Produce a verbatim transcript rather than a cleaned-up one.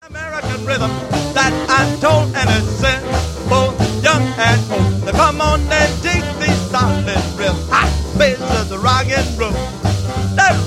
American rhythm that I'm told and it's simple, young and old. Now come on and dig these solid rhythms. Hot bass of the rock and roll. That